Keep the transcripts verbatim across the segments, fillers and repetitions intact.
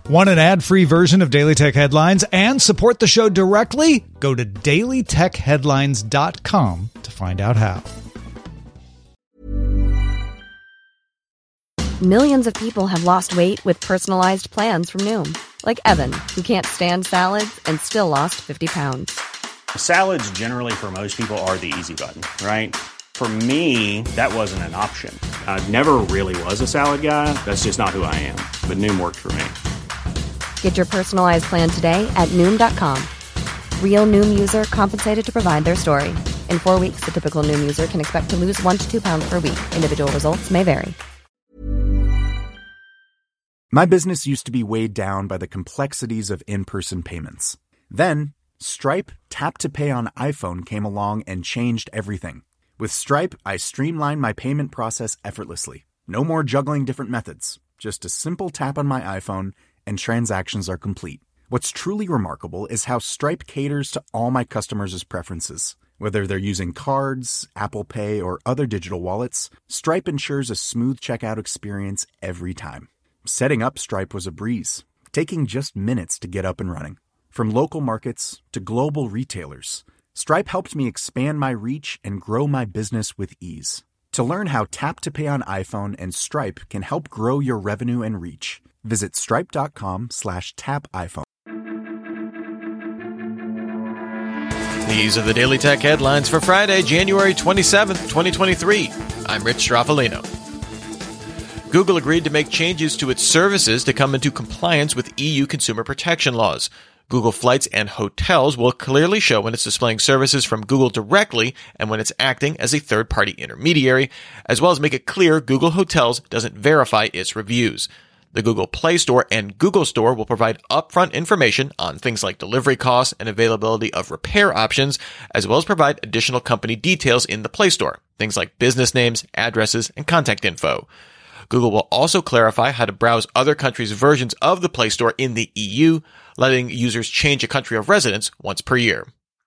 Want an ad-free version of Daily Tech Headlines and support the show directly? Go to daily tech headlines dot com to find out how. Millions of people have lost weight with personalized plans from Noom. Like Evan, who can't stand salads and still lost fifty pounds. Salads generally for most people are the easy button, right? For me, that wasn't an option. I never really was a salad guy. That's just not who I am. But Noom worked for me. Get your personalized plan today at Noom dot com. Real Noom user compensated to provide their story. In four weeks, the typical Noom user can expect to lose one to two pounds per week. Individual results may vary. My business used to be weighed down by the complexities of in-person payments. Then, Stripe Tap to Pay on iPhone came along and changed everything. With Stripe, I streamlined my payment process effortlessly. No more juggling different methods. Just a simple tap on my iPhone and transactions are complete. What's truly remarkable is how Stripe caters to all my customers' preferences. Whether they're using cards, Apple Pay, or other digital wallets, Stripe ensures a smooth checkout experience every time. Setting up Stripe was a breeze, taking just minutes to get up and running. From local markets to global retailers, Stripe helped me expand my reach and grow my business with ease. To learn how Tap to Pay on iPhone and Stripe can help grow your revenue and reach, visit stripe.com slash tap iPhone. These are the Daily Tech Headlines for Friday, January twenty-seventh, twenty twenty-three. I'm Rich Straffolino. Google agreed to make changes to its services to come into compliance with E U consumer protection laws. Google Flights and Hotels will clearly show when it's displaying services from Google directly and when it's acting as a third-party intermediary, as well as make it clear Google Hotels doesn't verify its reviews. The Google Play Store and Google Store will provide upfront information on things like delivery costs and availability of repair options, as well as provide additional company details in the Play Store, things like business names, addresses, and contact info. Google will also clarify how to browse other countries' versions of the Play Store in the E U, letting users change a country of residence once per year.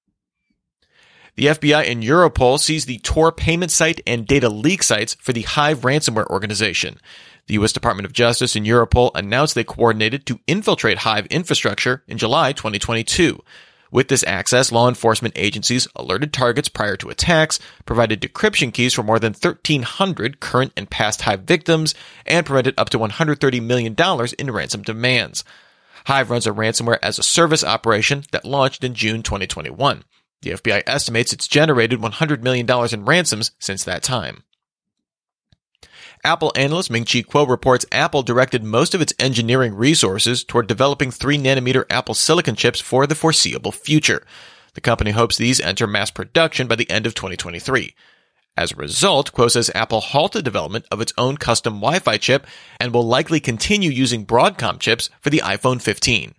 The F B I and Europol seized the Tor payment site and data leak sites for the Hive ransomware organization. The U S Department of Justice and Europol announced they coordinated to infiltrate Hive infrastructure in July twenty twenty-two. With this access, law enforcement agencies alerted targets prior to attacks, provided decryption keys for more than thirteen hundred current and past Hive victims, and prevented up to one hundred thirty million dollars in ransom demands. Hive runs a ransomware as a service operation that launched in June twenty twenty-one. The F B I estimates it's generated one hundred million dollars in ransoms since that time. Apple analyst Ming-Chi Kuo reports Apple directed most of its engineering resources toward developing three nanometer Apple silicon chips for the foreseeable future. The company hopes these enter mass production by the end of twenty twenty-three. As a result, Kuo says Apple halted development of its own custom Wi-Fi chip and will likely continue using Broadcom chips for the iPhone fifteen.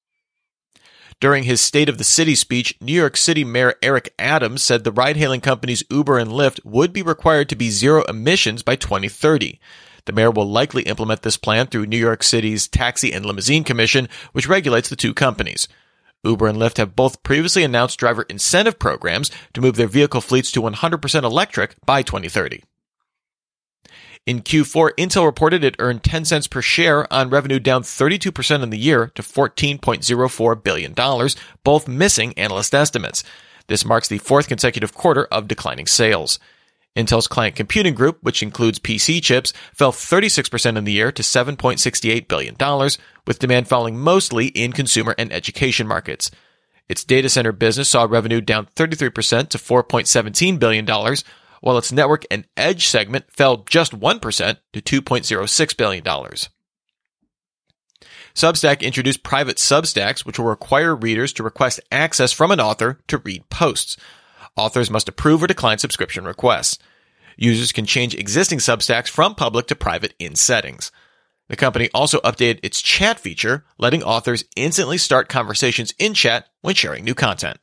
During his State of the City speech, New York City Mayor Eric Adams said the ride-hailing companies Uber and Lyft would be required to be zero emissions by twenty thirty. The mayor will likely implement this plan through New York City's Taxi and Limousine Commission, which regulates the two companies. Uber and Lyft have both previously announced driver incentive programs to move their vehicle fleets to one hundred percent electric by twenty thirty. In Q four, Intel reported it earned ten cents per share on revenue down thirty-two percent in the year to fourteen point zero four billion dollars, both missing analyst estimates. This marks the fourth consecutive quarter of declining sales. Intel's client computing group, which includes P C chips, fell thirty-six percent in the year to seven point six eight billion dollars, with demand falling mostly in consumer and education markets. Its data center business saw revenue down thirty-three percent to four point one seven billion dollars, while its network and edge segment fell just one percent to two point zero six billion dollars. Substack introduced private Substacks, which will require readers to request access from an author to read posts. Authors must approve or decline subscription requests. Users can change existing Substacks from public to private in settings. The company also updated its chat feature, letting authors instantly start conversations in chat when sharing new content.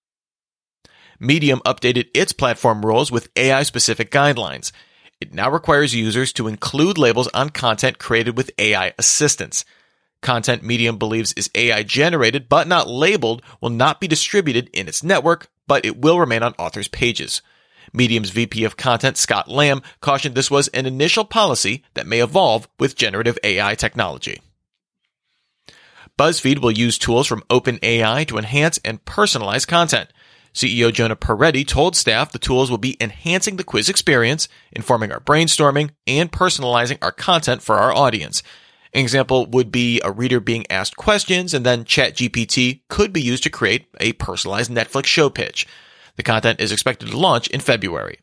Medium updated its platform rules with A I-specific guidelines. It now requires users to include labels on content created with A I assistance. Content Medium believes is A I-generated but not labeled will not be distributed in its network, but it will remain on authors' pages. Medium's V P of Content, Scott Lamb, cautioned this was an initial policy that may evolve with generative A I technology. BuzzFeed will use tools from OpenAI to enhance and personalize content. C E O Jonah Peretti told staff the tools will be enhancing the quiz experience, informing our brainstorming, and personalizing our content for our audience. An example would be a reader being asked questions, and then ChatGPT could be used to create a personalized Netflix show pitch. The content is expected to launch in February.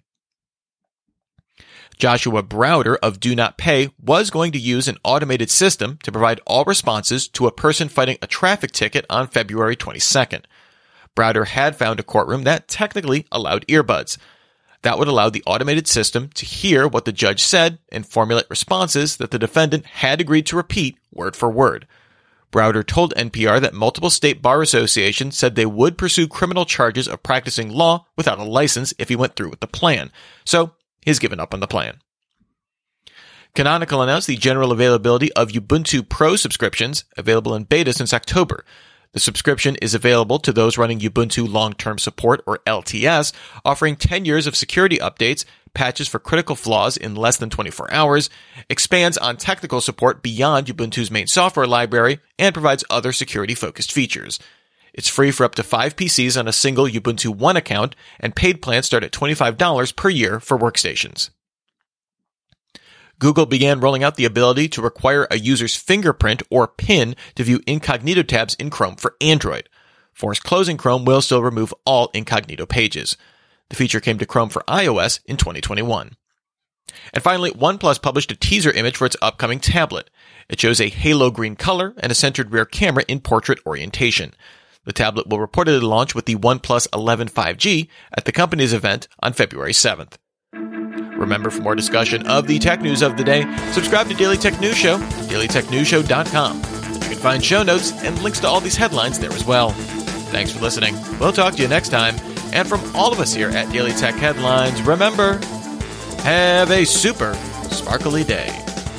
Joshua Browder of Do Not Pay was going to use an automated system to provide all responses to a person fighting a traffic ticket on February twenty-second. Browder had found a courtroom that technically allowed earbuds. That would allow the automated system to hear what the judge said and formulate responses that the defendant had agreed to repeat word for word. Browder told N P R that multiple state bar associations said they would pursue criminal charges of practicing law without a license if he went through with the plan. So, he's given up on the plan. Canonical announced the general availability of Ubuntu Pro subscriptions, available in beta since October. The subscription is available to those running Ubuntu Long-Term Support, or L T S, offering ten years of security updates, patches for critical flaws in less than twenty-four hours, expands on technical support beyond Ubuntu's main software library, and provides other security-focused features. It's free for up to five P Cs on a single Ubuntu One account, and paid plans start at twenty-five dollars per year for workstations. Google began rolling out the ability to require a user's fingerprint or PIN to view incognito tabs in Chrome for Android. Forced closing Chrome will still remove all incognito pages. The feature came to Chrome for iOS in twenty twenty-one. And finally, OnePlus published a teaser image for its upcoming tablet. It shows a halo green color and a centered rear camera in portrait orientation. The tablet will reportedly launch with the OnePlus eleven five G at the company's event on February seventh. Remember, for more discussion of the tech news of the day, subscribe to Daily Tech News Show at daily tech news show dot com. You can find show notes and links to all these headlines there as well. Thanks for listening. We'll talk to you next time. And from all of us here at Daily Tech Headlines, remember, have a super sparkly day.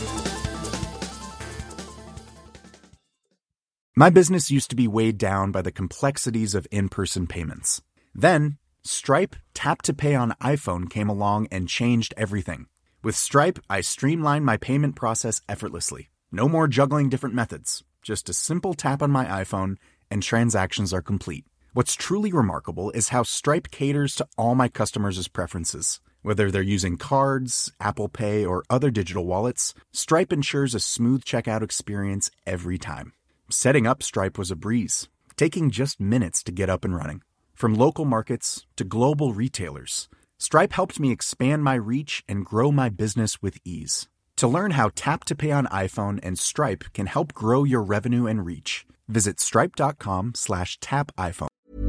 My business used to be weighed down by the complexities of in-person payments. Then, Stripe Tap to Pay on iPhone came along and changed everything. With Stripe, I streamlined my payment process effortlessly. No more juggling different methods. Just a simple tap on my iPhone and transactions are complete. What's truly remarkable is how Stripe caters to all my customers' preferences. Whether they're using cards, Apple Pay, or other digital wallets, Stripe ensures a smooth checkout experience every time. Setting up Stripe was a breeze, taking just minutes to get up and running. From local markets to global retailers, Stripe helped me expand my reach and grow my business with ease. To learn how Tap to Pay on iPhone and Stripe can help grow your revenue and reach, visit stripe.com slash tap iPhone.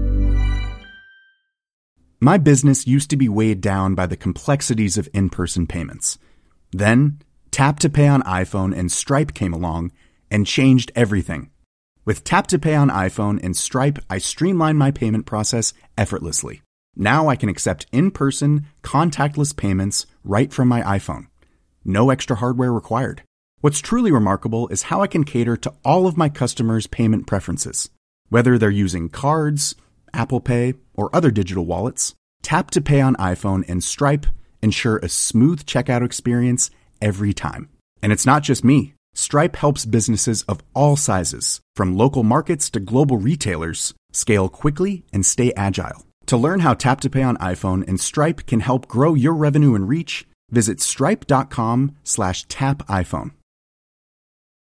My business used to be weighed down by the complexities of in-person payments. Then, Tap to Pay on iPhone and Stripe came along and changed everything. With Tap to Pay on iPhone and Stripe, I streamlined my payment process effortlessly. Now I can accept in-person, contactless payments right from my iPhone. No extra hardware required. What's truly remarkable is how I can cater to all of my customers' payment preferences. Whether they're using cards, Apple Pay, or other digital wallets, Tap to Pay on iPhone and Stripe ensure a smooth checkout experience every time. And it's not just me. Stripe helps businesses of all sizes, from local markets to global retailers, scale quickly and stay agile. To learn how Tap to Pay on iPhone and Stripe can help grow your revenue and reach, visit stripe.com slash tap iPhone.